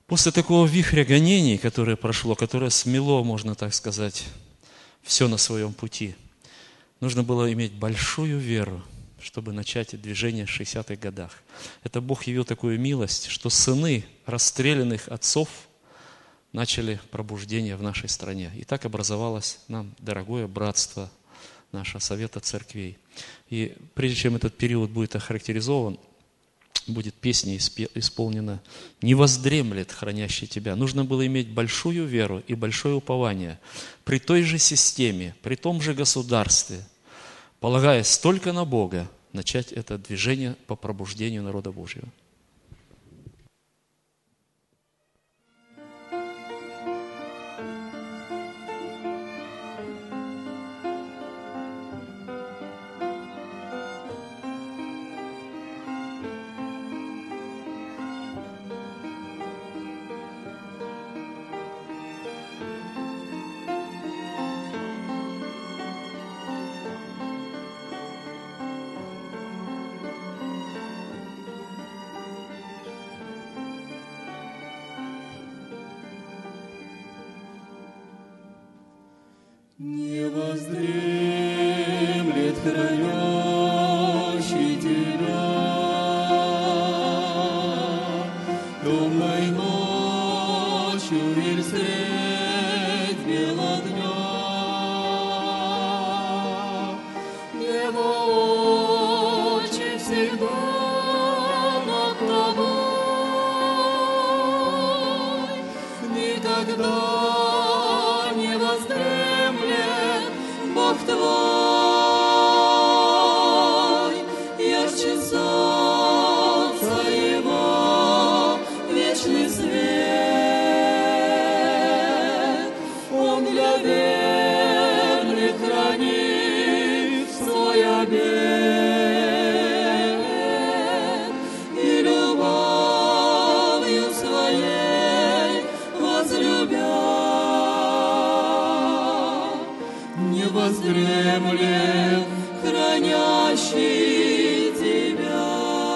После такого вихря гонений, которое прошло, которое смело, можно так сказать, все на своем пути, нужно было иметь большую веру, чтобы начать движение в 60-х годах. Это Бог явил такую милость, что сыны расстрелянных отцов начали пробуждение в нашей стране. И так образовалось нам дорогое братство нашего Совета Церквей. И прежде чем этот период будет охарактеризован, будет песня исполнена «Не воздремлет хранящий тебя». Нужно было иметь большую веру и большое упование при той же системе, при том же государстве, полагаясь только на Бога, начать это движение по пробуждению народа Божьего. Не воздремлет хранящий тебя темной ночью или средь бела дня. Его очи всегда над тобой, никогда не воздремлет Бог твой, ярче солнца Его вечный свет. Он для верных хранит свой обет и любовью своей возлюбя не воздремлет хранящий тебя.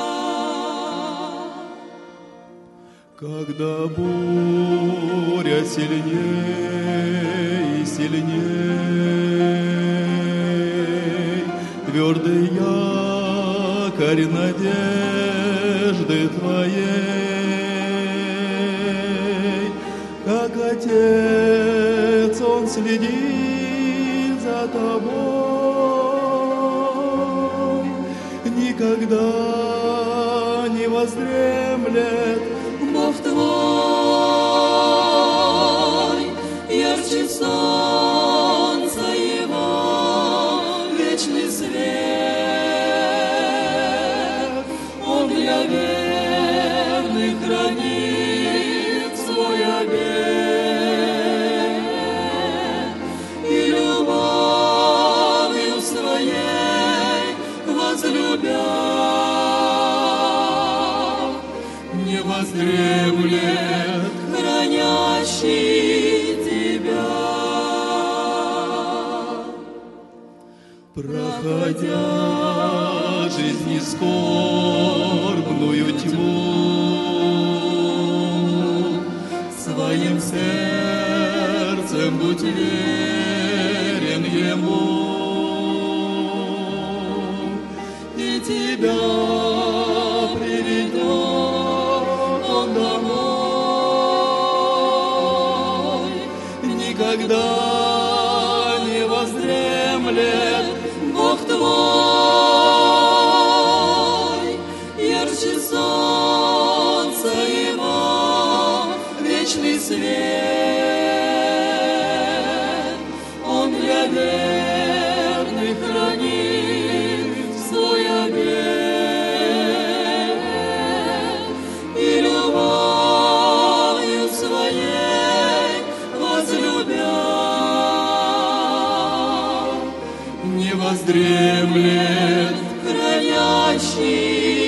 Когда буря сильней и сильней, твердый якорь надежды твоей, как Отец Он следит за тобой, никогда не воздремлет Бог твой, ярче солнца Его вечный свет. Он для верных хранит свой обет и любовью своей возлюбя не воздремлет хранящий тебя. проходя жизни скорбную тьму, своим сердцем будь верен Ему, и тебя приведет Он домой. Никогда не воздремлет Бог твой, ярче солнца Его вечный свет. Он для верных хранит свой обет и любовью своей возлюбя не воздремлет хранящий